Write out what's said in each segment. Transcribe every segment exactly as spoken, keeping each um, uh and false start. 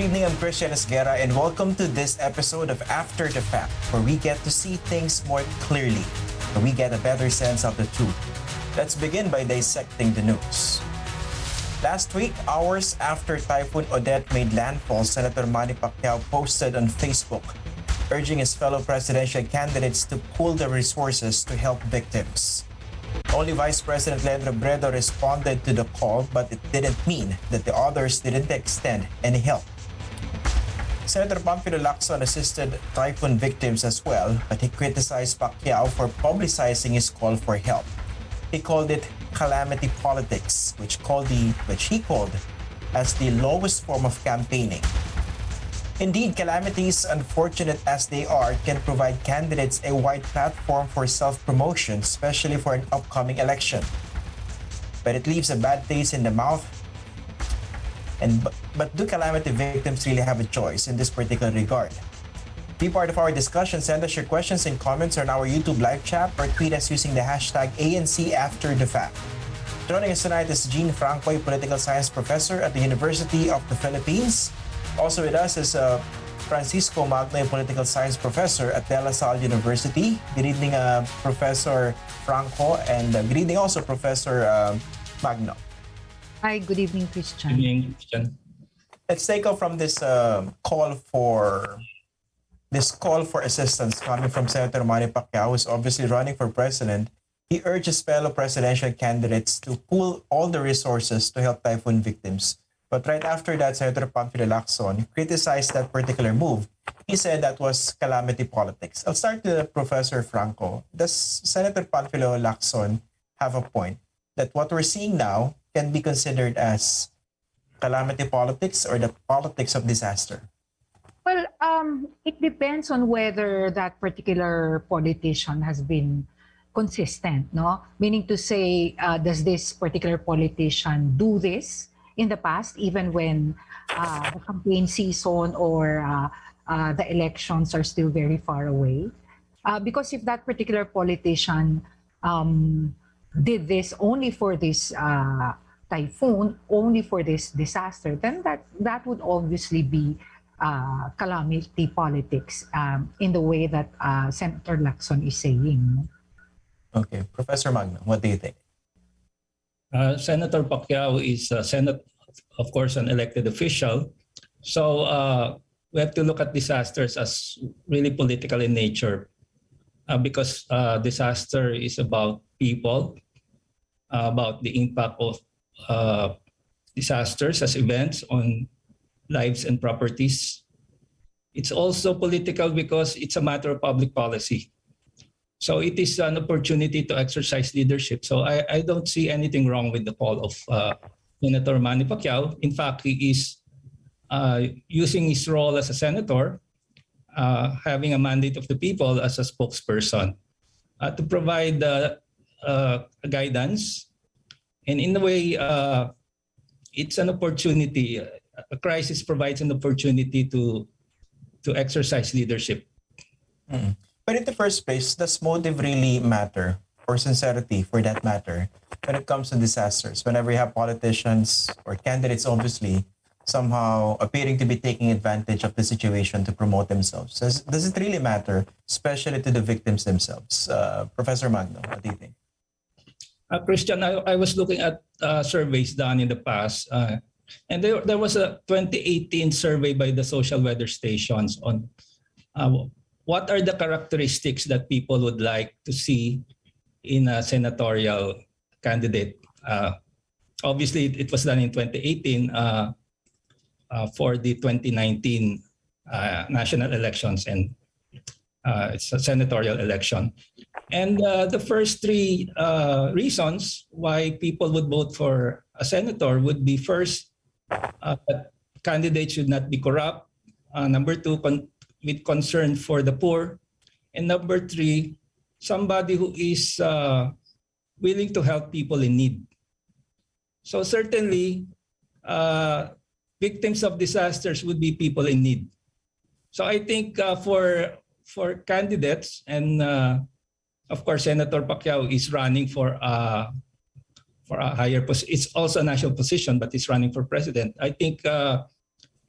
evening, I'm Christian Esguerra, and welcome to this episode of After the Fact, where we get to see things more clearly, where we get a better sense of the truth. Let's begin by dissecting the news. Last week, hours after Typhoon Odette made landfall, Senator Manny Pacquiao posted on Facebook, urging his fellow presidential candidates to pool their resources to help victims. Only Vice President Len Robredo responded to the call, but it didn't mean that the others didn't extend any help. Senator Panfilo Lacson assisted typhoon victims as well, but he criticized Pacquiao for publicizing his call for help. He called it calamity politics, which called the which he called as the lowest form of campaigning. Indeed, calamities, unfortunate as they are, can provide candidates a wide platform for self-promotion, especially for an upcoming election. But it leaves a bad taste in the mouth. And but do calamity victims really have a choice in this particular regard? Be part of our discussion. Send us your questions and comments on our YouTube live chat or tweet us using the hashtag A N C After the Fact. Joining us tonight is Jean Franco, a political science professor at the University of the Philippines. Also with us is uh, Francisco Magno, a political science professor at De La Salle University. Good evening, uh, Professor Franco, and uh, good evening also, Professor uh, Magno. Hi, good evening, Christian. Good evening, Christian. Let's take off from this uh, call for this call for assistance coming from Senator Manny Pacquiao, who's obviously running for president. He urges fellow presidential candidates to pool all the resources to help typhoon victims. But right after that, Senator Panfilo Lacson criticized that particular move. He said that was calamity politics. I'll start with Professor Franco. Does Senator Panfilo Lacson have a point that what we're seeing now can be considered as calamity politics or the politics of disaster? Well, um, it depends on whether that particular politician has been consistent, no? Meaning to say, uh, does this particular politician do this in the past, even when uh, the campaign season or uh, uh, the elections are still very far away? Uh, because if that particular politician um, did this only for this uh, typhoon, only for this disaster, then that, that would obviously be uh, calamity politics um, in the way that uh, Senator Lacson is saying. Okay, Professor Magno, what do you think? Uh, Senator Pacquiao is a Senate, of course, an elected official. So uh, we have to look at disasters as really political in nature uh, because uh, disaster is about people, uh, about the impact of uh, disasters as events on lives and properties. It's also political because it's a matter of public policy. So it is an opportunity to exercise leadership. So I, I don't see anything wrong with the call of uh, Senator Manny Pacquiao. In fact, he is uh, using his role as a senator, uh, having a mandate of the people as a spokesperson uh, to provide uh, uh, guidance. And in a way, uh, it's an opportunity. A crisis provides an opportunity to, to exercise leadership. Mm. But in the first place, does motive really matter, or sincerity for that matter, when it comes to disasters? Whenever you have politicians or candidates, obviously, somehow appearing to be taking advantage of the situation to promote themselves, does, does it really matter, especially to the victims themselves? Uh, Professor Magno, what do you think? Uh, Christian, I, I was looking at uh, surveys done in the past, uh, and there, there was a twenty eighteen survey by the social weather stations on uh, what are the characteristics that people would like to see in a senatorial candidate. Uh, obviously, it, it was done in twenty eighteen uh, uh, for the twenty nineteen uh, national elections and uh, it's a senatorial election. And uh, the first three uh, reasons why people would vote for a senator would be first, uh, that candidates should not be corrupt. Uh, number two, con- with concern for the poor. And number three, somebody who is uh, willing to help people in need. So certainly, uh, victims of disasters would be people in need. So I think uh, for for candidates, and uh, of course, Senator Pacquiao is running for uh, for a higher position. It's also a national position, but he's running for president. I think uh,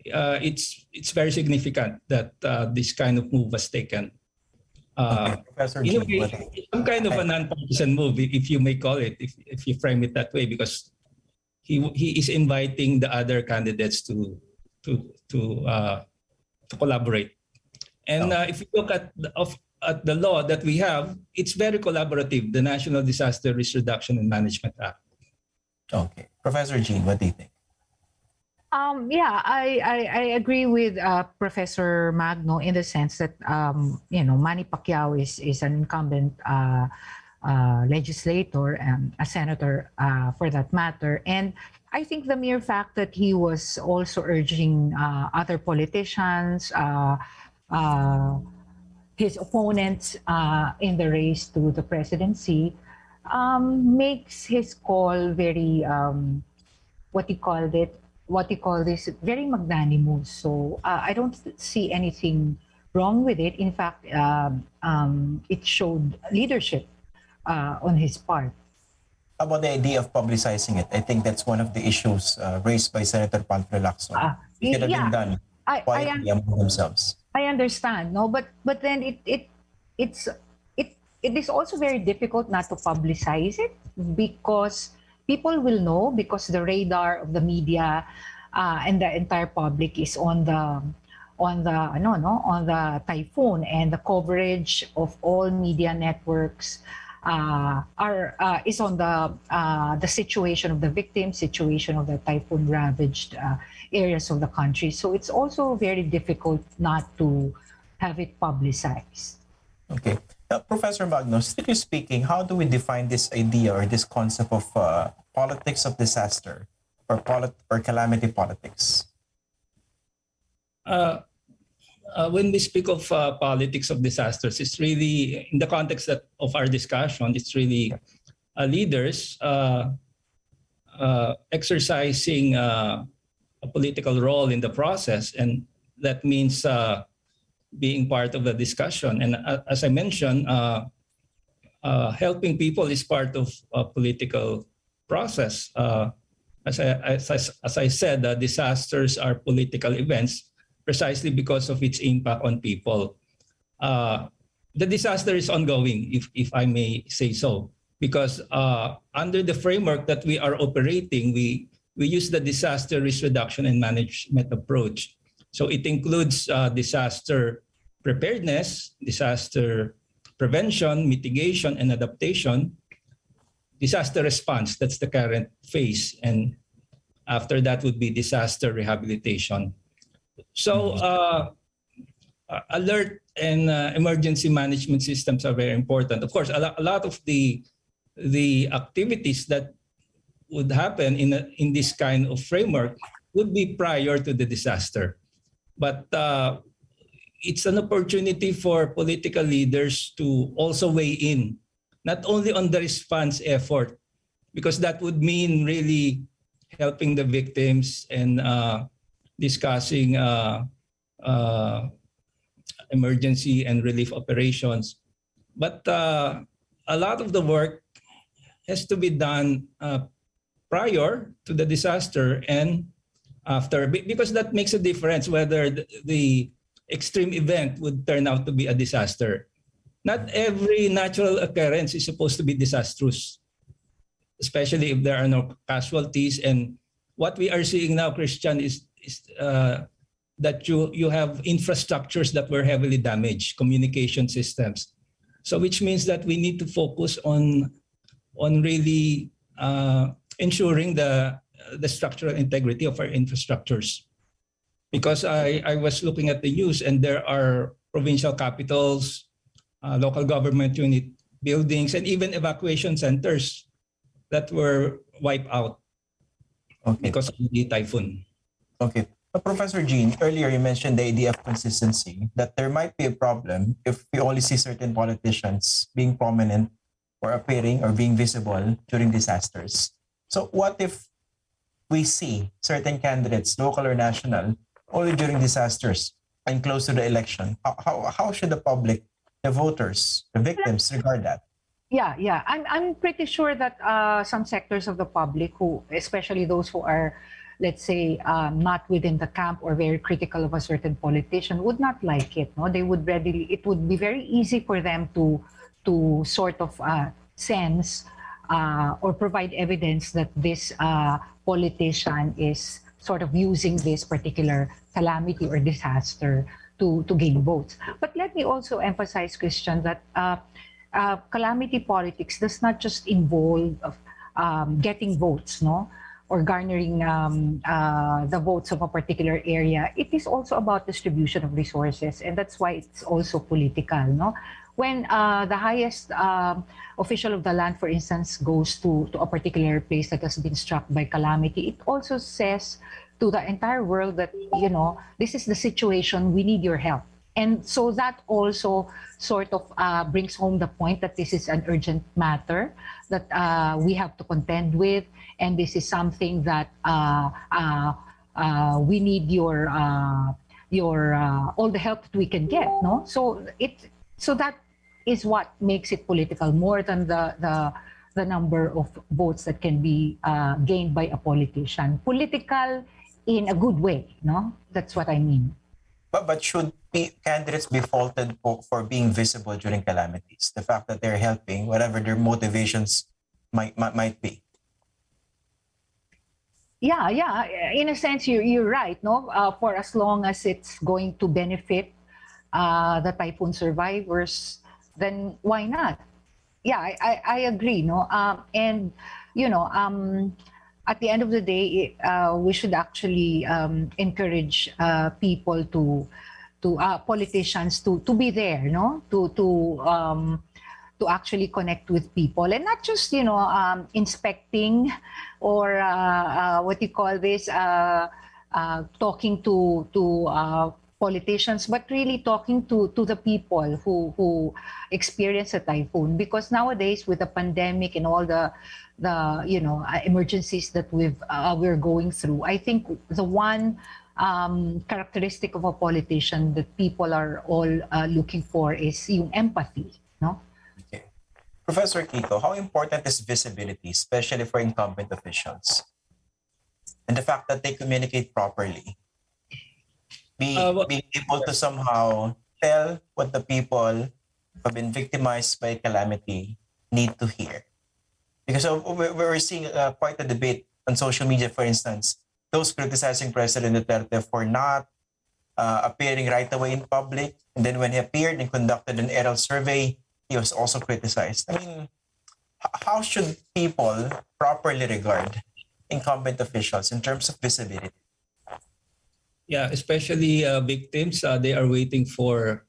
uh, it's it's very significant that uh, this kind of move was taken. Uh, Okay, Professor in a Jean, way, what- it's some kind of a non-partisan move, if you may call it, if, if you frame it that way, because he he is inviting the other candidates to to to uh, to collaborate. And uh, if you look at the, of, at the law that we have, it's very collaborative. The National Disaster Risk Reduction and Management Act. Okay, Professor Jean, what do you think? Um, yeah, I, I, I agree with uh, Professor Magno in the sense that, um, you know, Manny Pacquiao is, is an incumbent uh, uh, legislator and a senator uh, for that matter. And I think the mere fact that he was also urging uh, other politicians, uh, uh, his opponents uh, in the race to the presidency, um, makes his call very, um, what he called it, what you call this, very magnanimous. So uh, I don't see anything wrong with it. In fact, um, um, it showed leadership uh, on his part. How about the idea of publicizing it? I think that's one of the issues uh, raised by Senator Panfilo Lacson. Uh, It could have yeah, been done I, I, quietly un- among themselves. I understand, no, but but then it it it's it it is also very difficult not to publicize it because people will know, because the radar of the media uh, and the entire public is on the on the no no on the typhoon, and the coverage of all media networks uh, are uh, is on the uh, the situation of the victims, situation of the typhoon ravaged uh, areas of the country. So it's also very difficult not to have it publicized. Okay. Now, Professor Magno, strictly speaking, how do we define this idea or this concept of uh, politics of disaster or polit- or calamity politics? Uh, uh, when we speak of uh, politics of disasters, it's really, in the context that, of our discussion, it's really uh, leaders uh, uh, exercising uh, a political role in the process, and that means uh, being part of the discussion. And uh, as I mentioned, uh, uh, helping people is part of a political process. Uh, as, I, as, I, as I said, uh, disasters are political events precisely because of its impact on people. Uh, the disaster is ongoing, if, if I may say so, because uh, under the framework that we are operating, we, we use the disaster risk reduction and management approach. So it includes uh, disaster preparedness, disaster prevention, mitigation, and adaptation, disaster response, that's the current phase, and after that would be disaster rehabilitation. So uh, alert and uh, emergency management systems are very important. Of course, a, lo- a lot of the, the activities that would happen in, a, in this kind of framework would be prior to the disaster. But uh, it's an opportunity for political leaders to also weigh in, not only on the response effort, because that would mean really helping the victims and uh, discussing uh, uh, emergency and relief operations. But uh, a lot of the work has to be done uh, prior to the disaster and after, because that makes a difference whether the, the extreme event would turn out to be a disaster. Not every natural occurrence is supposed to be disastrous, especially if there are no casualties. And what we are seeing now, Christian, is, is uh, that you, you have infrastructures that were heavily damaged, communication systems. So which means that we need to focus on, on really uh, ensuring the, the structural integrity of our infrastructures. Because I, I was looking at the news, and there are provincial capitals, uh, local government unit buildings, and even evacuation centers that were wiped out Okay. because of the typhoon. Okay. Uh, Professor Jean, earlier you mentioned the idea of consistency, that there might be a problem if we only see certain politicians being prominent or appearing or being visible during disasters. So what if we see certain candidates, local or national, only during disasters and close to the election? How, how, how should the public, the voters, the victims regard that? Yeah, yeah. I'm I'm pretty sure that uh, some sectors of the public, who, especially those who are let's say, um, not within the camp or very critical of a certain politician would not like it. No, they would readily. It would be very easy for them to to sort of uh, sense uh, or provide evidence that this uh, politician is sort of using this particular calamity or disaster to to gain votes. But let me also emphasize, Christian, that uh, uh, calamity politics does not just involve um, getting votes, no, or garnering um, uh, the votes of a particular area. It is also about distribution of resources, and that's why it's also political, no. When uh, the highest um official of the land, for instance, goes to, to a particular place that has been struck by calamity, it also says to the entire world that, you know, this is the situation, we need your help. And so that also sort of uh, brings home the point that this is an urgent matter that uh, we have to contend with, and this is something that uh, uh, uh, we need your uh, your uh, all the help that we can get. No, so it so that is what makes it political more than the the the number of votes that can be uh, gained by a politician. Political in a good way. No, that's what I mean. But, but should be, candidates be faulted for, for being visible during calamities? The fact that they're helping, whatever their motivations might might, might be. Yeah, yeah. In a sense, you're, you're right. No, uh, for as long as it's going to benefit uh, the typhoon survivors, then why not? Yeah, I, I, I agree. No, um, and you know, um, at the end of the day, uh, we should actually um, encourage uh, people to, to uh, politicians to to be there, no, to to um, to actually connect with people, and not just, you know, um, inspecting or uh, uh, what you call this, uh, uh, talking to to uh, politicians, but really talking to to the people who who experience a typhoon. Because nowadays, with the pandemic and all the the you know uh, emergencies that we've uh, we're going through, I think the one um, characteristic of a politician that people are all uh, looking for is yung empathy, no? Okay. Professor Kiko, how important is visibility, especially for incumbent officials, and the fact that they communicate properly? Be, Uh, well- being able to somehow tell what the people who have been victimized by calamity need to hear. Because of, we- we're seeing uh, quite a debate on social media, for instance, those criticizing President Duterte for not uh, appearing right away in public. And then when he appeared and conducted an aerial survey, he was also criticized. I mean, h- how should people properly regard incumbent officials in terms of visibility? Yeah, especially uh, victims, uh, they are waiting for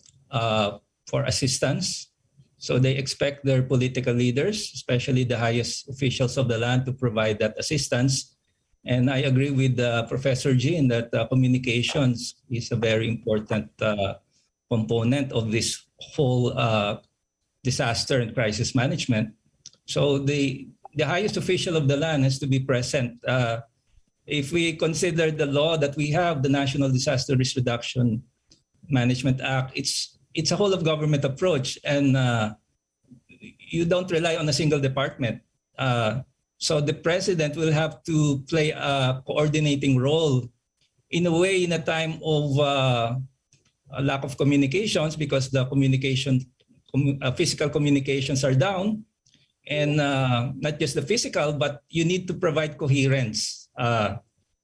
uh, for assistance. So they expect their political leaders, especially the highest officials of the land, to provide that assistance. And I agree with uh, Professor Jean that uh, communications is a very important uh, component of this whole uh, disaster and crisis management. So the the highest official of the land has to be present. Uh, If we consider the law that we have, the National Disaster Risk Reduction Management Act, it's it's a whole of government approach, and uh, you don't rely on a single department. Uh, so the president will have to play a coordinating role in a way in a time of uh, a lack of communications, because the communication, com- uh, physical communications are down, and uh, not just the physical, but you need to provide coherence. Uh,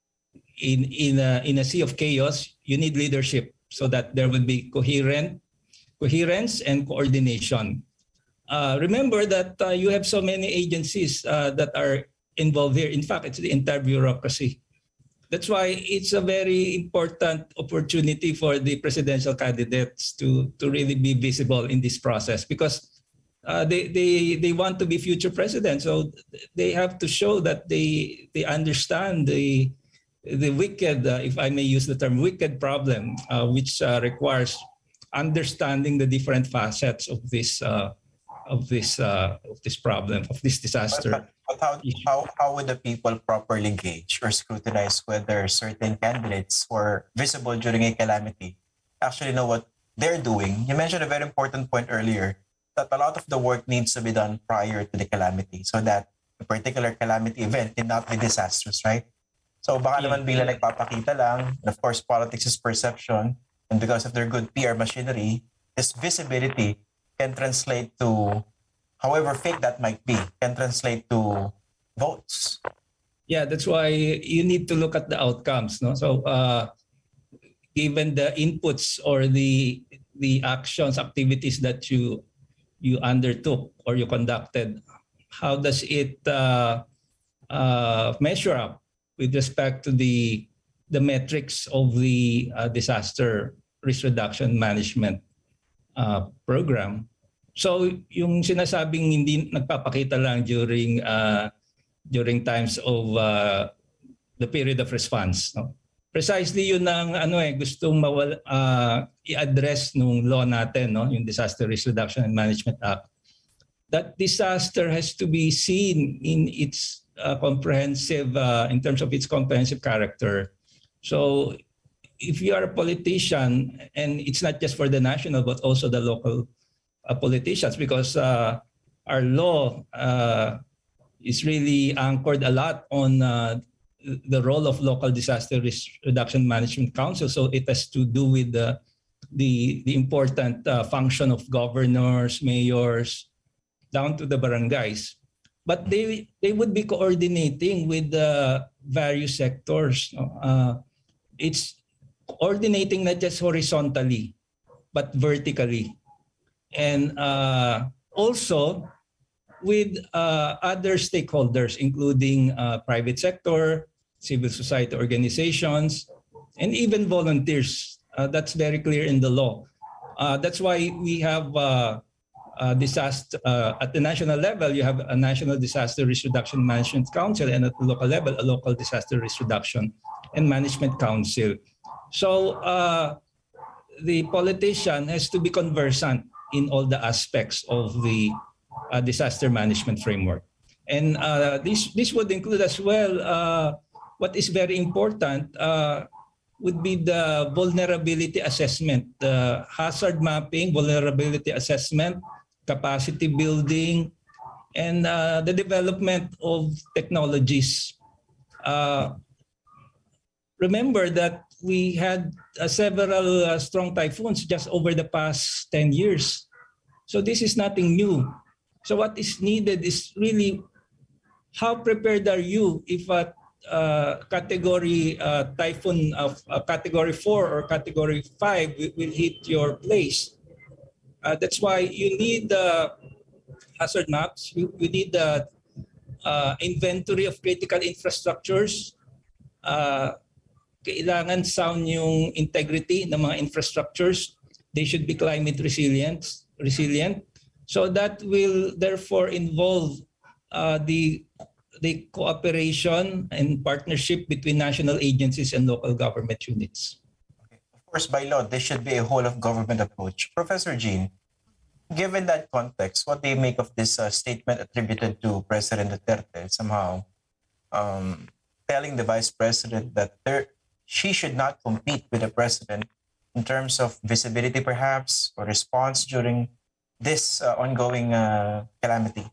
in in a, in a sea of chaos, you need leadership so that there will be coherent coherence and coordination. Uh, remember that uh, you have so many agencies uh, that are involved here. In fact, it's the entire bureaucracy. That's why it's a very important opportunity for the presidential candidates to to really be visible in this process, because Uh, they, they they want to be future presidents, so they have to show that they they understand the the wicked, uh, if I may use the term, wicked problem, uh, which uh, requires understanding the different facets of this uh, of this uh, of this problem, of this disaster. But, but how, how, how would the people properly gauge or scrutinize whether certain candidates who are visible during a calamity actually know what they're doing? You mentioned a very important point earlier, that a lot of the work needs to be done prior to the calamity so that a particular calamity event did not be disastrous, right? So baka Yeah. naman bigla nagpapakita lang. And of course, politics is perception. And because of their good P R machinery, this visibility can translate to, however fake that might be, can translate to votes. Yeah, that's why you need to look at the outcomes. No, so uh, given the inputs or the the actions, activities that you you undertook or you conducted, how does it uh, uh, measure up with respect to the the metrics of the uh, disaster risk reduction management uh, program? So yung sinasabing hindi nagpapakita lang during uh, during times of uh, the period of response, no? Precisely yun ang ano eh gustong mawala, uh, i-address nung law natin, no, yung Disaster Risk Reduction and Management Act. That disaster has to be seen in its uh, comprehensive uh, in terms of its comprehensive character. So if you are a politician, and it's not just for the national but also the local uh, politicians, because uh, our law uh, is really anchored a lot on uh, the role of local disaster risk reduction management council. So it has to do with the the, the important uh, function of governors, mayors, down to the barangays. But they they would be coordinating with the various sectors. Uh, it's coordinating not just horizontally, but vertically, and uh, also with uh, other stakeholders, including uh, private sector, civil society organizations, and even volunteers. Uh, that's very clear in the law. Uh, that's why we have uh, uh, disaster uh, at the national level. You have a National Disaster Risk Reduction Management Council, and at the local level, a Local Disaster Risk Reduction and Management Council. So uh, the politician has to be conversant in all the aspects of the Uh, disaster management framework. And uh, this, this would include as well, uh, what is very important uh, would be the vulnerability assessment, the hazard mapping, vulnerability assessment, capacity building, and uh, the development of technologies. Uh, remember that we had uh, several uh, strong typhoons just over the past ten years. So this is nothing new. So what is needed is really how prepared are you if a uh, category uh, typhoon of uh, category four or category five will, will hit your place. Uh, that's why you need the uh, hazard maps. You, you need the uh, inventory of critical infrastructures. Uh, kailangan sound yung integrity ng mga infrastructures. They should be climate resilient. resilient. So that will therefore involve uh, the the cooperation and partnership between national agencies and local government units. Okay. Of course, by law, this should be a whole of government approach. Professor Jean, given that context, what do you make of this uh, statement attributed to President Duterte, somehow um, telling the Vice President that there, she should not compete with the President in terms of visibility, perhaps, or response during this uh, ongoing uh, calamity?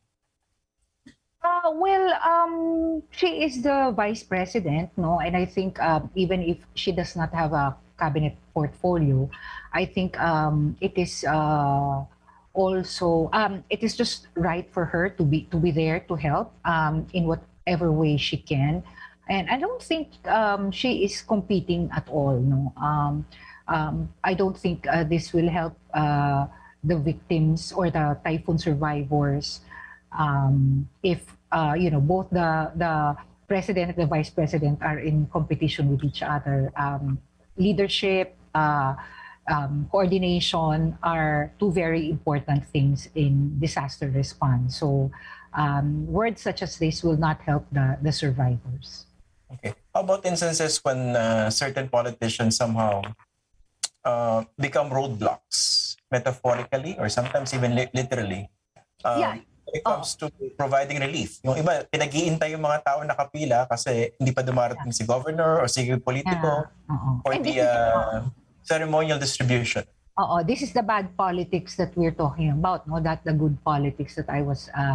Uh, well, um, she is the vice president, no, and I think um, even if she does not have a cabinet portfolio, I think um, it is uh, also um, it is just right for her to be to be there to help um, in whatever way she can, and I don't think um, she is competing at all. No, um, um, I don't think uh, this will help. Uh, the victims or the typhoon survivors um, if uh, you know both the the president and the vice president are in competition with each other. Um, leadership, uh, um, coordination are two very important things in disaster response. So um, words such as this will not help the, the survivors. Okay. How about instances when uh, certain politicians somehow uh, become roadblocks, metaphorically or sometimes even li- literally, um, Yeah. when it comes to providing relief? Yung iba, pinag-iintay yung mga tao nakapila kasi hindi pa dumarating si governor or si politiko Yeah. Oo. or And the this is- uh, ceremonial distribution. Oo, this is the bad politics that we're talking about, no? That the good politics that I was uh,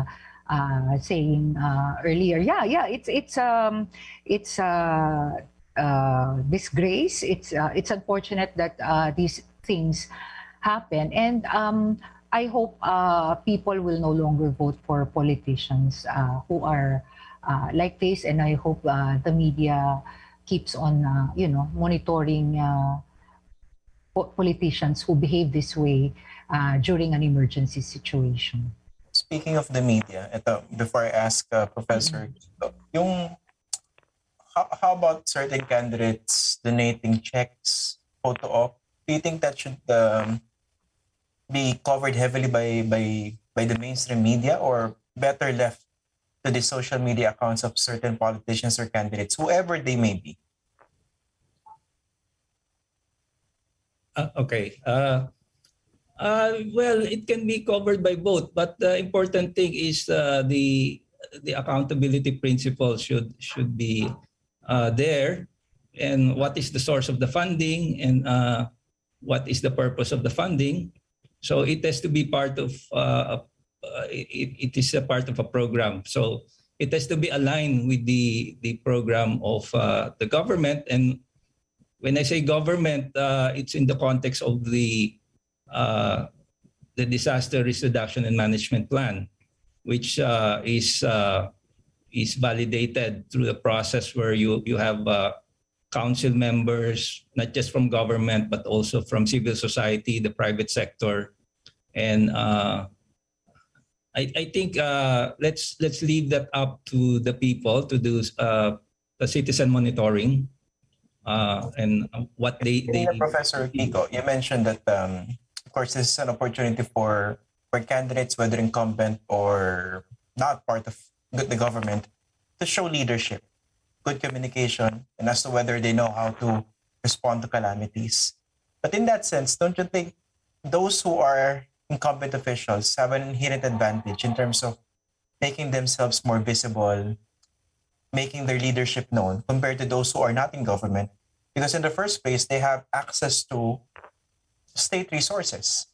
uh, saying uh, earlier. Yeah, yeah, it's it's um it's uh, uh, disgrace. It's uh, it's unfortunate that uh, these things happen, and um, I hope uh, people will no longer vote for politicians uh, who are uh, like this, and I hope uh, the media keeps on, uh, you know, monitoring uh, po- politicians who behave this way uh, during an emergency situation. Speaking of the media, ito, before I ask uh, Professor, Kiko, yung how, how about certain candidates donating checks, photo op? Do you think that should um, be covered heavily by by by the mainstream media, or better left to the social media accounts of certain politicians or candidates, whoever they may be? Uh, okay. Uh, uh, well, it can be covered by both, but the important thing is uh, the the accountability principle should should be uh, there, and what is the source of the funding, and uh, what is the purpose of the funding. So it has to be part of uh, uh, it, it is a part of a program. So it has to be aligned with the the program of uh, the government. And when I say government, uh, it's in the context of the uh, the disaster risk reduction and management plan, which uh, is uh, is validated through the process where you you have uh, council members, not just from government but also from civil society, the private sector, and uh, I, I think uh, let's let's leave that up to the people to do uh, the citizen monitoring. Uh, and what they they Yeah, Professor Kiko, you mentioned that um, of course this is an opportunity for for candidates, whether incumbent or not part of the government, to show leadership, good communication, and as to whether they know how to respond to calamities. But in that sense, don't you think those who are incumbent officials have an inherent advantage in terms of making themselves more visible, making their leadership known compared to those who are not in government? Because in the first place, they have access to state resources.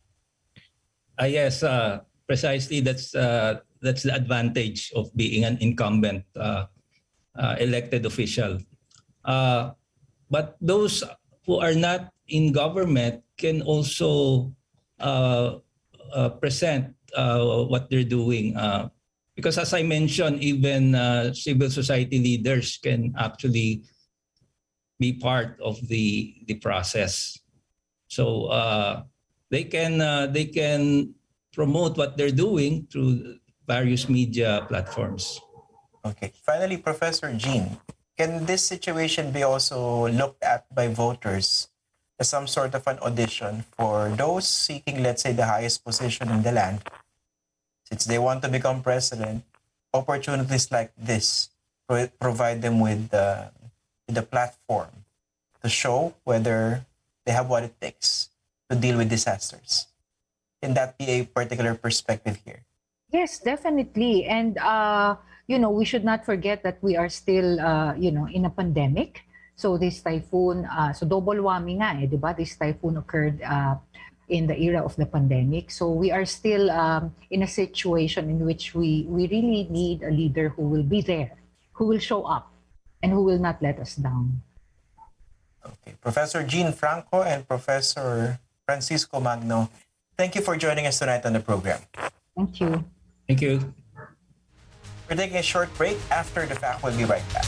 Uh, yes, uh, precisely. That's uh, that's the advantage of being an incumbent uh, uh, elected official. Uh, but those who are not in government can also uh, uh, present uh, what they're doing. Uh, because as I mentioned, even uh, civil society leaders can actually be part of the the process. So uh, they can uh, they can promote what they're doing through various media platforms. Okay. Finally, Professor Jean, can this situation be also looked at by voters as some sort of an audition for those seeking, let's say, the highest position in the land? Since they want to become president, opportunities like this pro- provide them with the, with the platform to show whether they have what it takes to deal with disasters. Can that be a particular perspective here? Yes, definitely. And, uh, you know, we should not forget that we are still, uh, you know, in a pandemic. So this typhoon, uh, so double whammy nga eh, di ba? This typhoon occurred uh, in the era of the pandemic. So we are still um, in a situation in which we, we really need a leader who will be there, who will show up, and who will not let us down. Okay. Professor Jean Franco and Professor Francisco Magno, thank you for joining us tonight on the program. Thank you. Thank you. We're taking a short break. After the fact, we'll be right back.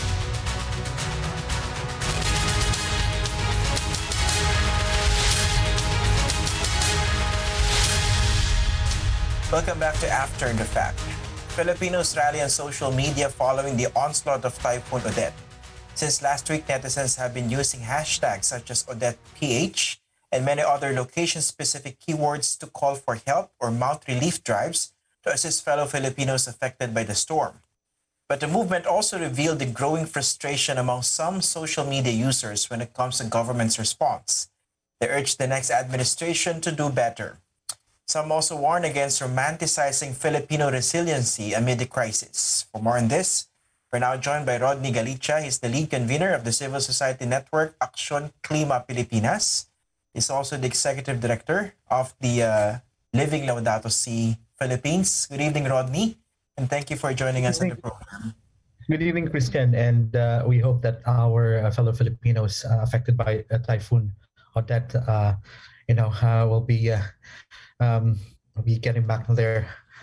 Welcome back to After the Fact. Filipinos rally on social media following the onslaught of Typhoon Odette. Since last week, netizens have been using hashtags such as OdettePH and many other location-specific keywords to call for help or mount relief drives to assist fellow Filipinos affected by the storm. But the movement also revealed the growing frustration among some social media users when it comes to government's response. They urged the next administration to do better. Some also warn against romanticizing Filipino resiliency amid the crisis. For more on this, we're now joined by Rodney Galicia. He's the lead convener of the civil society network Aksyon Klima Pilipinas. He's also the executive director of the uh, Living Laudato Si Philippines. Good evening, Rodney, and thank you for joining Good us on the evening. program. Good evening, Christian, and uh, we hope that our uh, fellow Filipinos uh, affected by uh, Typhoon Odette, uh, you know, uh, will be uh, um, will be getting back to their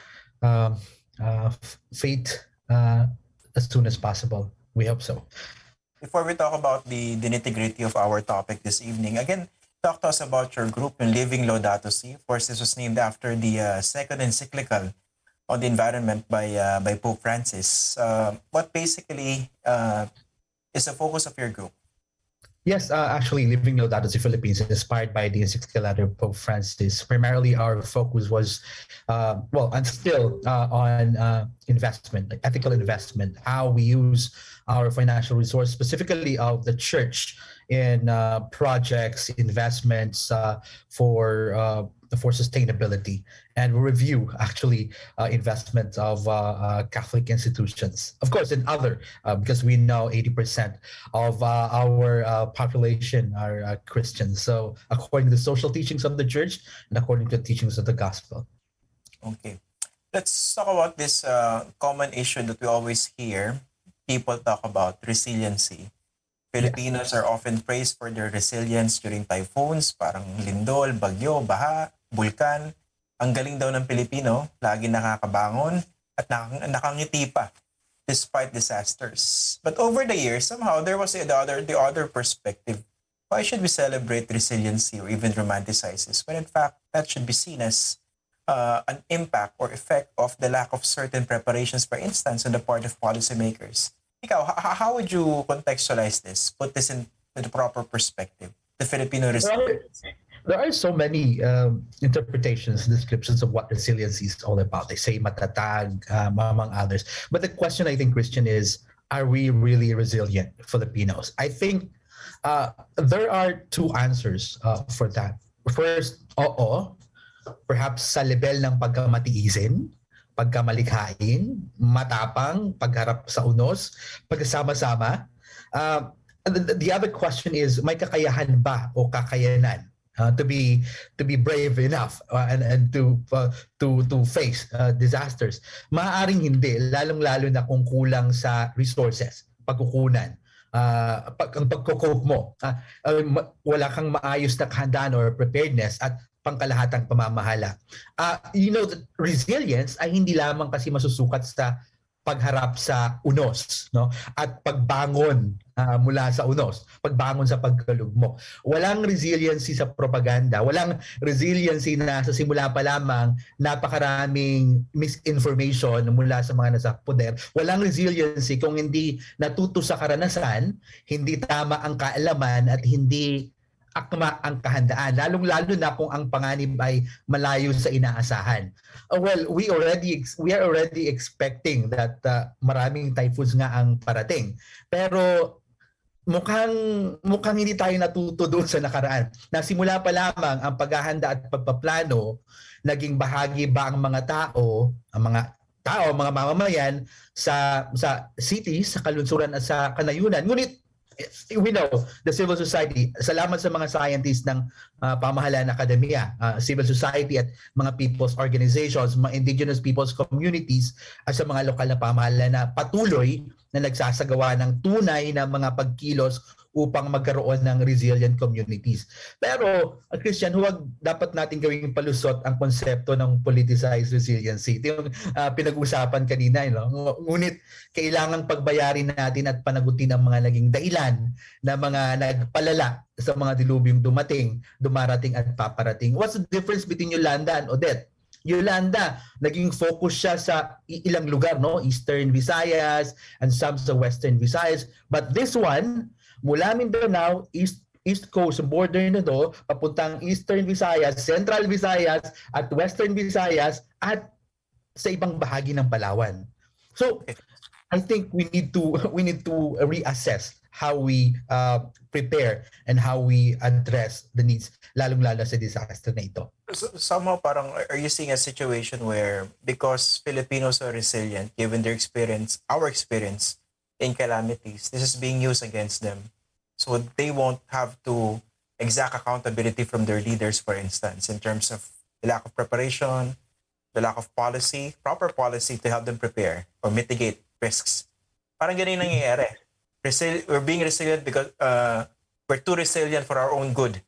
um, uh, f- fate uh, as soon as possible. We hope so. Before we talk about the, the nitty-gritty of our topic this evening, again, talk to us about your group, in Living Laudato Si. Of course, this was named after the uh, second encyclical on the environment by uh, by Pope Francis. Uh, what basically uh, is the focus of your group? Yes, uh, actually, Living Laudato Si Philippines is inspired by the encyclical letter of Pope Francis. Primarily, our focus was, uh, well, and still uh, on uh, investment, like ethical investment, how we use our financial resource, specifically of the church, in uh, projects, investments uh, for uh, for sustainability, and review actually uh, investments of uh, uh, Catholic institutions, of course, and other uh, because we know eighty percent of uh, our uh, population are uh, Christians. So according to the social teachings of the church and according to the teachings of the gospel. Okay. Let's talk about this uh, common issue that we always hear people talk about, resiliency. Filipinos are often praised for their resilience during typhoons, parang lindol, bagyo, baha, bulkan. Ang galing daw ng Pilipino, lagi nakakabangon at nakang, nakangiti pa despite disasters. But over the years, somehow there was the other, the other perspective. Why should we celebrate resiliency or even romanticize this when in fact that should be seen as uh, an impact or effect of the lack of certain preparations, for instance, on the part of policymakers? Ikaw, h- how would you contextualize this? Put this in the proper perspective. The Filipino There are, resilience. there are so many um, interpretations, descriptions of what resiliency is all about. They say matatag, um, among others. But the question, I think, Christian, is, are we really resilient Filipinos? I think uh, there are two answers uh, for that. First, oo. Perhaps sa level ng pagkamatiisin, pagkamalikhain, matapang, pagharap sa unos, pagkasama-sama. Uh, the, the other question is, may kakayahan ba o kakayanan uh, to be to be brave enough uh, and and to uh, to to face uh, disasters? Maaaring hindi, lalong-lalo na kung kulang sa resources, pagkukunan. Uh, pag, ang pagko-cope mo, uh, uh, ma- wala kang maayos na kahandaan or preparedness at pangkalahatang pamamahala. Uh, you know, that resilience ay hindi lamang kasi masusukat sa pagharap sa unos, no? At pagbangon uh, mula sa unos, pagbangon sa pagkalugmok. Walang resiliency sa propaganda, walang resiliency na sa simula pa lamang napakaraming misinformation mula sa mga nasa poder. Walang resiliency kung hindi natuto sa karanasan, hindi tama ang kaalaman at hindi akma ang kahandaan, lalong-lalo na kung ang panganib ay malayo sa inaasahan. Uh, well, we already we are already expecting that uh, maraming typhoons nga ang parating. Pero mukhang mukhang hindi tayo natuto doon sa nakaraan. Nasimula pa lamang ang paghahanda at pagpaplano, naging bahagi ba ang mga tao, ang mga tao, mga mamamayan sa sa cities, sa kalunsuran at sa kanayunan. Ngunit we know the civil society, salamat sa mga scientists ng uh, pamahalaan akademya, uh, civil society at mga people's organizations, mga indigenous people's communities at sa mga lokal na pamahalaan na patuloy na nagsasagawa ng tunay na mga pagkilos upang magkaroon ng resilient communities. Pero, uh, Christian, huwag dapat natin gawing palusot ang konsepto ng politicized resiliency. Ito yung uh, pinag-usapan kanina. No? Ngunit, kailangang pagbayarin natin at panagutin ang mga naging dahilan na mga nagpalala sa mga dilubyong dumating, dumarating at paparating. What's the difference between Yolanda and Odette? Yolanda, naging focus siya sa ilang lugar, no? Eastern Visayas and some sa Western Visayas. But this one, mula Mindanao, East East Coast, border na do, papuntang Eastern Visayas, Central Visayas, at Western Visayas, at sa ibang bahagi ng Palawan. So, I think we need to we need to reassess how we uh, prepare and how we address the needs, lalong-lalo sa disaster na ito. So, somehow parang are you seeing a situation where because Filipinos are resilient given their experience, our experience in calamities, this is being used against them? So they won't have to exact accountability from their leaders, for instance, in terms of the lack of preparation, the lack of policy, proper policy to help them prepare or mitigate risks. Parang ganun yung nangyayari. Resil- we're being resilient because uh, we're too resilient for our own good.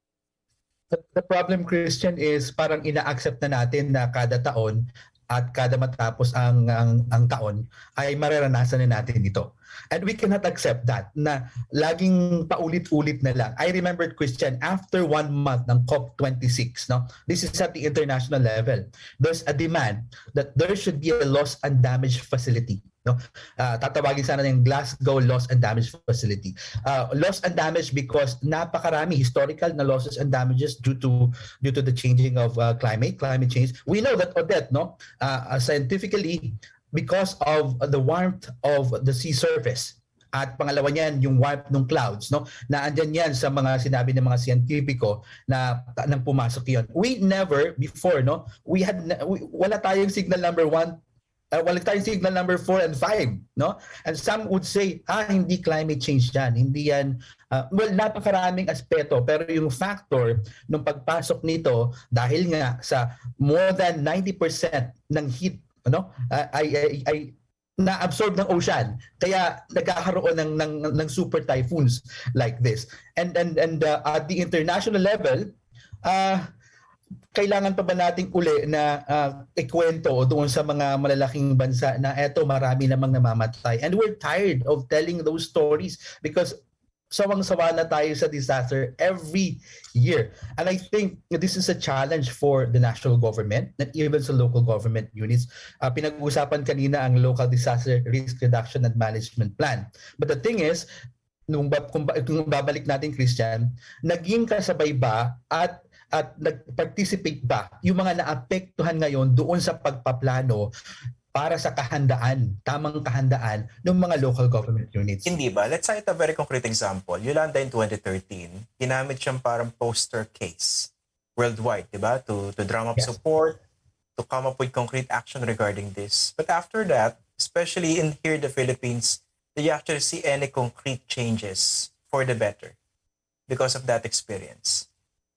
The, the problem, Christian, is parang ina-accept na natin na kada taon at kada matapos ang, ang, ang taon ay mararanasan na natin ito. And we cannot accept that na laging paulit-ulit na lang. I remembered, Christian, after one month ng COP twenty-six, no, this is at the international level, there's a demand that there should be a loss and damage facility. No, uh, tatawagin sana ng Glasgow Loss and Damage Facility. Uh, loss and damage because napakarami historical na losses and damages due to due to the changing of uh, climate, climate change. We know that, Odette, no, uh, scientifically, because of the warmth of the sea surface. At pangalawa niyan, yung warmth ng clouds, no? Na andyan yan sa mga sinabi ng mga siyentipiko na nang pumasok yon. We never before, no? We had we, wala tayong signal number one. Uh, wala tayong signal number four and five, no? And some would say, ah, hindi climate change yan. Hindi yan, uh, well, napakaraming aspeto. Pero yung factor ng pagpasok nito, dahil nga sa more than ninety percent ng heat, ano, uh, ay, ay, ay na-absorb ng ocean. Kaya nagkakaroon ng, ng, ng super typhoons like this. And, and, and uh, at the international level, uh, kailangan pa ba nating uli na uh, ikwento doon sa mga malalaking bansa na eto marami namang namamatay, and we're tired of telling those stories because sawang-sawa na tayo sa disaster every year. And I think this is a challenge for the national government and even sa local government units. Uh, pinag-uusapan kanina ang Local Disaster Risk Reduction and Management Plan. But the thing is, nung, kung, kung babalik natin, Christian, naging kasabay ba at at nag-participate ba yung mga naapektuhan ngayon doon sa pagpaplano para sa kahandaan, tamang kahandaan ng mga local government units? Hindi ba? Let's cite a very concrete example. Yolanda in twenty thirteen, ginamit siyang parang poster case worldwide, di ba? To, to drum up Yes. support, to come up with concrete action regarding this. But after that, especially in here in the Philippines, did you actually see any concrete changes for the better because of that experience?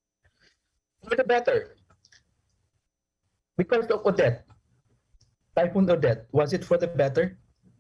For the better. Because of Odette. Typhoon Odette, was it for the better?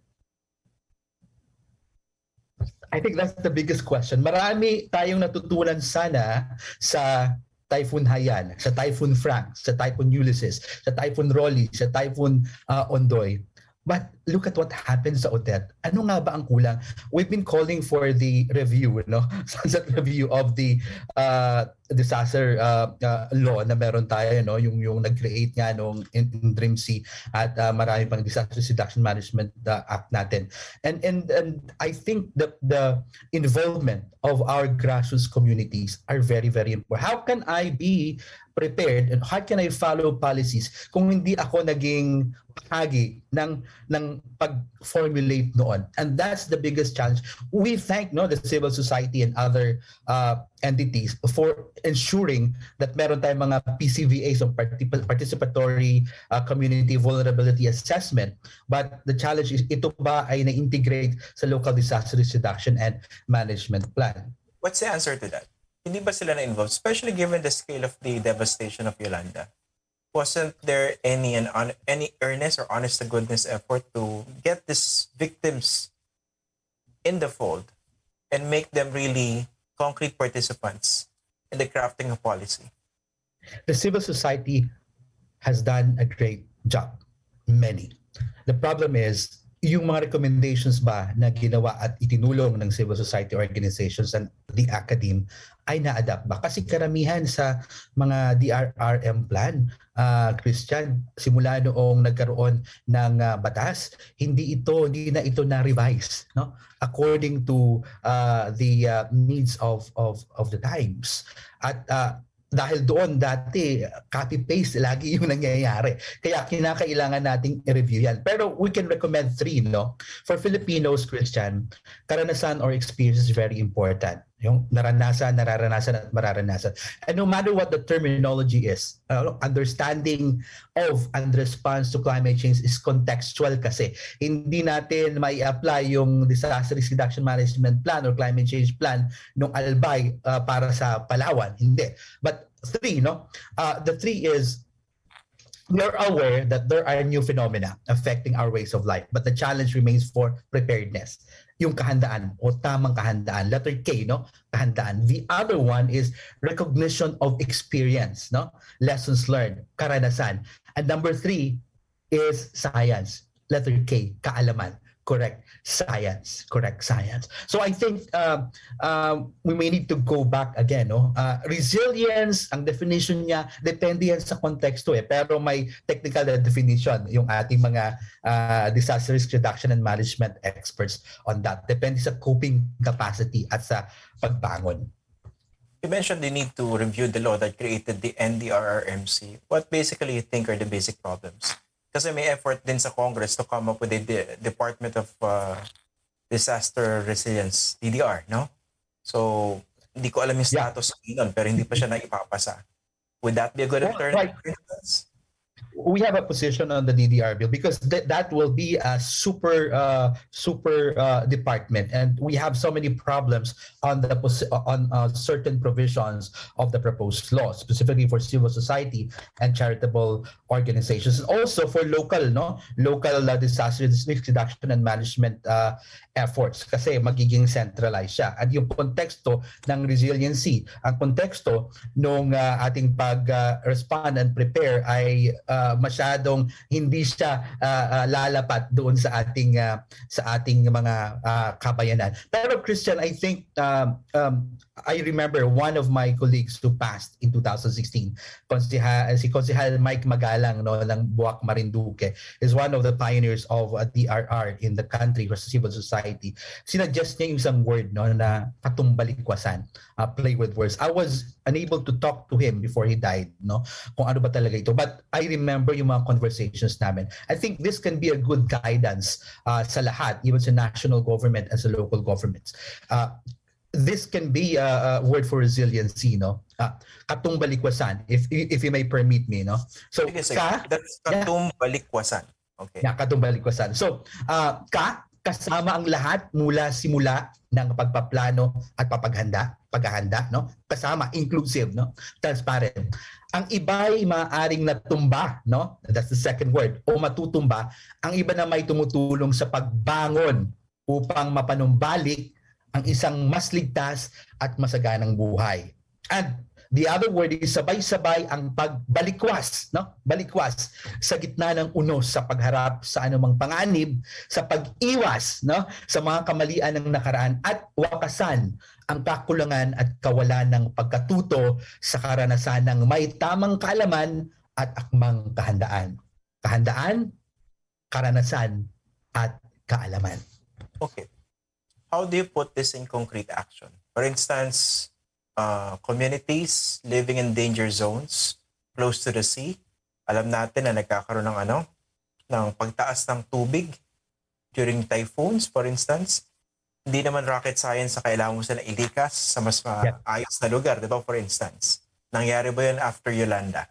I think that's the biggest question. Marami tayong natutunan sana sa Typhoon Haiyan, sa Typhoon Frank, sa Typhoon Ulysses, sa Typhoon Rolly, sa Typhoon uh, Ondoy. But look at what happened sa Odette. Ano nga ba ang kulang? We've been calling for the review, no? Sunset review of the uh, disaster uh, uh, law na meron tayo, no? Yung yung nag-create nga nung Interim C at uh, marami pang disaster reduction management uh, act natin. And and and I think that the involvement of our grassroots communities are very very important. How can I be prepared and how can I follow policies kung hindi ako naging bahagi ng ng pag-formulate noon? And that's the biggest challenge. We thank, no, the civil society and other uh, entities for ensuring that meron tayong mga P C V As, o participatory uh, community vulnerability assessment. But the challenge is, ito ba ay na-integrate sa local disaster risk reduction and management plan? What's the answer to that? Hindi ba sila na-involved? Especially given the scale of the devastation of Yolanda. Wasn't there any an any earnest or honest to goodness effort to get these victims in the fold and make them really concrete participants in the crafting of policy? The civil society has done a great job. Many. The problem is, yung mga recommendations ba na ginawa at itinulong ng civil society organizations and the academe ay na-adapt ba? Kasi karamihan sa mga D R R M plan, uh, Christian, simula noong nagkaroon ng uh, batas, hindi ito, hindi na ito na-revise, no? According to uh, the uh, needs of, of, of the times. At uh, dahil doon dati copy-paste lagi yung nangyayari. Kaya kinakailangan nating i-review yan. Pero we can recommend three, no? For Filipinos, Christian, karanasan or experience is very important. Yung naranasan, nararanasan at mararanasan. And no matter what the terminology is, uh, understanding of and response to climate change is contextual kasi. Hindi natin may apply yung disaster risk reduction management plan or climate change plan nung Albay uh, para sa Palawan. Hindi. But three, no? Uh, the three is we're aware that there are new phenomena affecting our ways of life, but the challenge remains for preparedness. Yung kahandaan o tamang kahandaan. Letter K, no? Kahandaan. The other one is recognition of experience, no? Lessons learned, karanasan. And number three is science. Letter K, kaalaman. Correct. Science. Correct. Science. So I think uh, uh, we may need to go back again. No? Uh, resilience, ang definition niya, depende yan sa konteksto. Eh. Pero may technical definition yung ating mga uh, disaster risk reduction and management experts on that. Depende sa coping capacity at sa pagbangon. You mentioned the need to review the law that created the N D R R M C. What basically you think are the basic problems? Kasi may effort din sa Congress to come up with a De- Department of uh, Disaster Resilience, D D R, no? So, hindi ko alam yung status yeah. nun, pero hindi pa siya naipapasa. Would that be a good alternative? Right. We have a position on the D D R bill because th- that will be a super uh, super uh, department, and we have so many problems on the pos- on uh, certain provisions of the proposed law, specifically for civil society and charitable organizations, and also for local no local uh, disaster risk reduction and management uh, efforts kasi magiging centralized siya. At yung konteksto ng resiliency, ang konteksto nung uh, ating pag-respond uh, and prepare ay uh, masyadong hindi siya uh, uh, lalapat doon sa ating uh, sa ating mga uh, kabayanan. Pero Christian, I think um, um, I remember one of my colleagues who passed in two thousand sixteen, Konseha, si Konsehal Mike Magalang no, ng Buwak Marinduque, is one of the pioneers of uh, D R R in the country or civil society. Sinuggest niya yung isang word no, na katumbalikwasan, uh, play with words. I was unable to talk to him before he died, no, kung ano ba talaga ito. But I remember yung mga conversations namin. I think this can be a good guidance uh, sa lahat, even sa national government and sa local governments. Uh, This can be a, a word for resiliency, no? Uh, katumbalikwasan, if if you may permit me, no? So, sige, sige. ka, That's katumbalikwasan. Okay. Yeah, katumbalikwasan. So, uh, ka, kasama ang lahat mula simula ng pagpaplano at papaghanda, paghahanda, no? Kasama, inclusive, no? Transparent. Ang iba ay maaaring natumba, no? That's the second word. O matutumba. Ang iba na may tumutulong sa pagbangon upang mapanumbalik ang isang mas ligtas at masaganang buhay. And the other word is sabay-sabay ang pagbalikwas, no? Balikwas sa gitna ng unos sa pagharap sa anumang panganib, sa pag-iwas, no? Sa mga kamalian ng nakaraan at wakasan ang kakulangan at kawalan ng pagkatuto sa karanasan ng may tamang kaalaman at akmang kahandaan. Kahandaan, karanasan, at kaalaman. Okay. How do you put this in concrete action? For instance, uh, communities living in danger zones close to the sea. Alam natin na nagkakaroon ng ano, ng pagtaas ng tubig during typhoons, for instance. Hindi naman rocket science sa kailangan mo sila ilikas sa mas maayos na lugar, di ba? For instance, nangyari ba yun after Yolanda?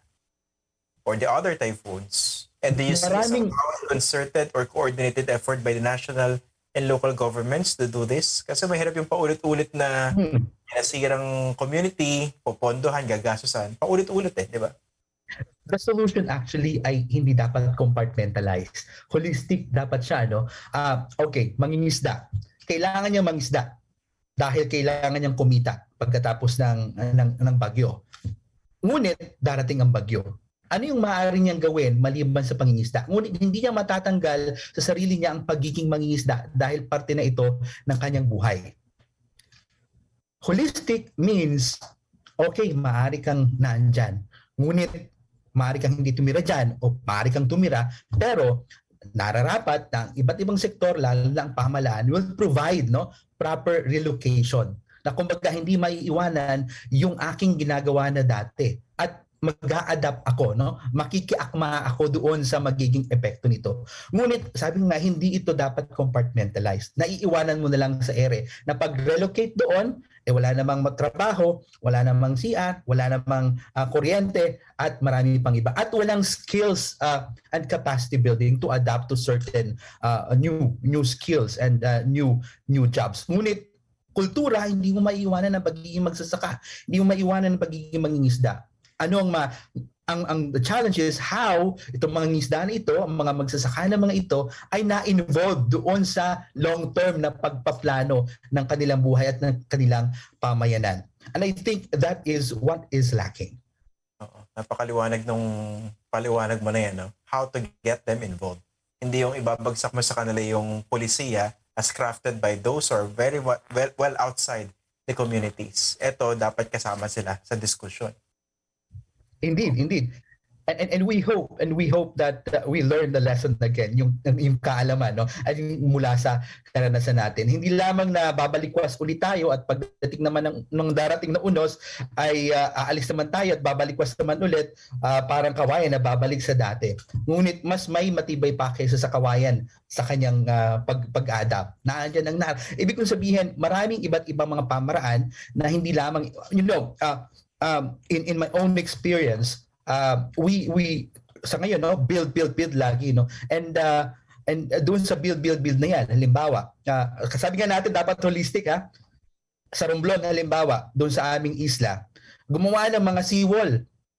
Or the other typhoons? And do you see some concerted or coordinated effort by the national and local governments to do this? Kasi mahirap yung paulit-ulit na hmm. nasirang community, popondohan, gagastusan. Paulit-ulit eh, di ba? The solution actually ay hindi dapat compartmentalized. Holistic dapat siya, no? Uh, okay, mangingisda. Kailangan niya mangisda dahil kailangan niyang kumita pagkatapos ng, ng, ng bagyo. Ngunit, darating ang bagyo. Ano yung maaari niyang gawin maliban sa pangingisda? Ngunit hindi niya matatanggal sa sarili niya ang pagiging mangingisda dahil parte na ito ng kanyang buhay. Holistic means, okay, maaari kang naandyan. Ngunit, maaari kang hindi tumira dyan o maaari kang tumira, pero nararapat ng iba't ibang sektor, lalo na ang pamahalaan, will provide no, proper relocation. Na kumbaga hindi maiiwanan yung aking ginagawa na dati. At mag-a-adapt ako, no? Makikiakma ako doon sa magiging epekto nito. Ngunit, sabi nga, hindi ito dapat compartmentalized. Naiiwanan mo na lang sa ere na pag-relocate doon, eh wala namang magtrabaho, wala namang C R, wala namang uh, kuryente, at marami pang iba. At walang skills uh, and capacity building to adapt to certain uh, new new skills and uh, new new jobs. Ngunit, kultura, hindi mo maiiwanan ng pagiging magsasaka, hindi mo maiiwanan ng pagiging mangingisda. Ano ang ma ang ang the challenge is how itong mga ngisda na ito, ang mga magsasaka ng mga ito ay na-involved doon sa long-term na pagpaplano ng kanilang buhay at ng kanilang pamayanan. And I think that is what is lacking. Oo. Napakaliwanag nung paliwanag mo na yan, no? How to get them involved. Hindi yung ibabagsak mo sa kanila yung polisiya as crafted by those who are very well, well outside the communities. Ito, dapat kasama sila sa diskusyon. Indeed, indeed. And, and, and we hope and we hope that uh, we learn the lesson again, yung yung kaalaman, no, at yung mula sa karanasan natin. Hindi lamang na babalikwas ulit tayo at pagdating naman ng, ng darating na unos ay uh, aalis naman tayo at babalikwas naman ulit, uh, parang kawayan na babalik sa dati. Ngunit mas may matibay pa kaysa sa kawayan sa kanyang uh, pag, pag-adapt. Naandyan ang nar. Ibig kong sabihin, maraming iba't ibang mga pamaraan na hindi lamang, you know, uh, um, in in my own experience, Uh, we we sa ngayon, no, build build build lagi, no, and uh, and uh, doon sa build build build na yan, halimbawa, uh, kasabi nga natin dapat holistic, ha, sa Romblon halimbawa, doon sa aming isla, gumawa ng mga seawall,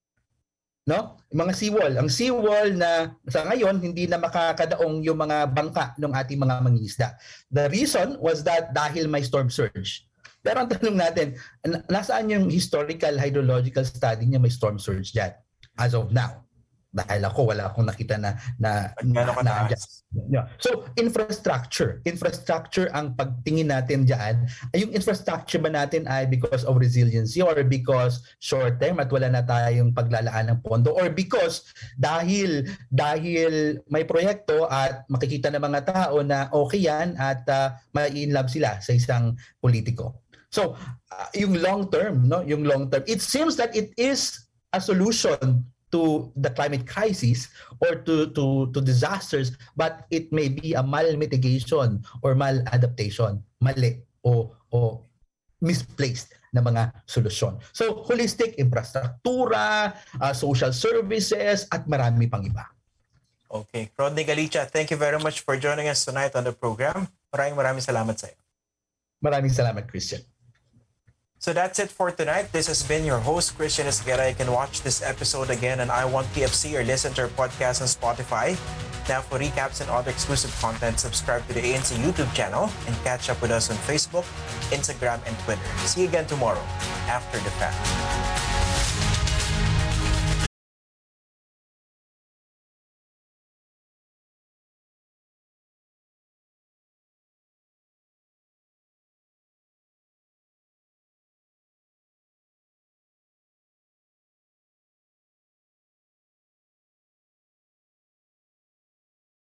no, mga seawall, ang seawall na sa ngayon hindi na makakadaong yung mga bangka ng ating mga mangingisda. The reason was that dahil may storm surge. Pero ang tanong natin, nasaan yung historical hydrological study niya may storm surge dyan? As of now, dahil ako wala akong nakita na na, na, na yeah. So infrastructure, infrastructure ang pagtingin natin diyan. Ay yung infrastructure ba natin ay because of resiliency or because short term at wala na tayong paglalaan ng pondo or because dahil dahil may proyekto at makikita ng mga tao na okay yan at uh, mai-inlove sila sa isang politiko. So uh, yung long term, no, yung long term, it seems that it is a solution to the climate crisis or to to to disasters, but it may be a mal-mitigation or mal-adaptation, mali o o misplaced na mga solusyon. So holistic infrastruktura, uh, social services at marami pang iba. Okay, Rodney Galicia, thank you very much for joining us tonight on the program. Maraming maraming salamat sa iyo. Maraming salamat, Christian. So that's it for tonight. This has been your host, Christian Esguerra. You can watch this episode again on I Want P F C or listen to our podcast on Spotify. Now for recaps and other exclusive content, subscribe to the A N C YouTube channel and catch up with us on Facebook, Instagram, and Twitter. See you again tomorrow after the fact.